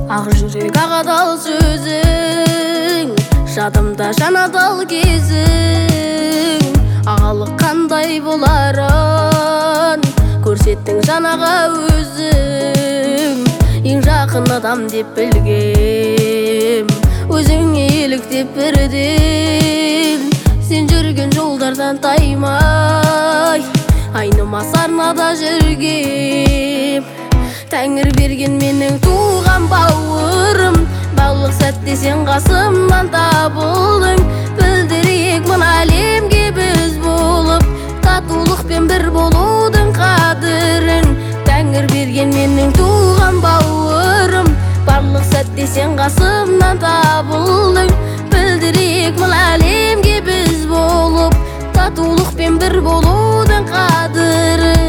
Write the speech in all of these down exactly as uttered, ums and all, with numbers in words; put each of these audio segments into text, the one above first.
Ақ жүрек ағадал сөзің, жадымда жанадал кезің. Ағалық қандай боларын көрсеттің жанаға өзің. Ең жақын адам деп білгем, өзіңе еліктеп бірден. Сен жүрген жолдардан таймай, айнымас арнада жүргем. Тәңір берген менің туған бауырым, барлық сәтте сен қасымнан табылдың. Білдірейік мына әлемге біз болып, татулықпен бір болудың қадірін. Тәңір берген менің туған бауырым, барлық сәтте сен қасымнан табылдың. Білдірейік мына әлемге біз болып, татулықпен бір болудың қадірін.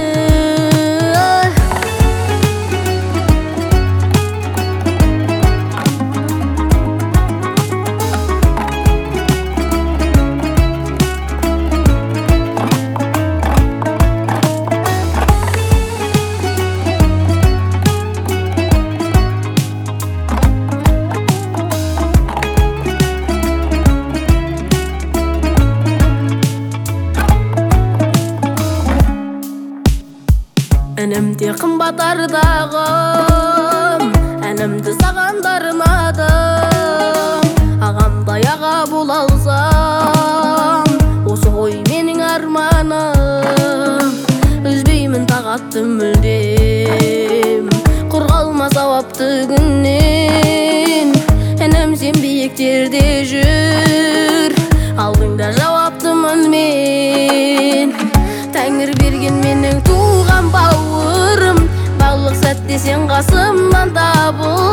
Әнімде қымбат ардағым, әнімді сағандар ұнадым. Ағамдай аға бола алсам, осы ғой менің арманым. Үзбеймін тағатты мүлдем, құр қалма сауапты күннен. Әнім сен биіктерде жүр, алдыңда жауаптымын мен. Тәңір берген менің туған бауырым, барлық сәтте сен қасымнан табыл.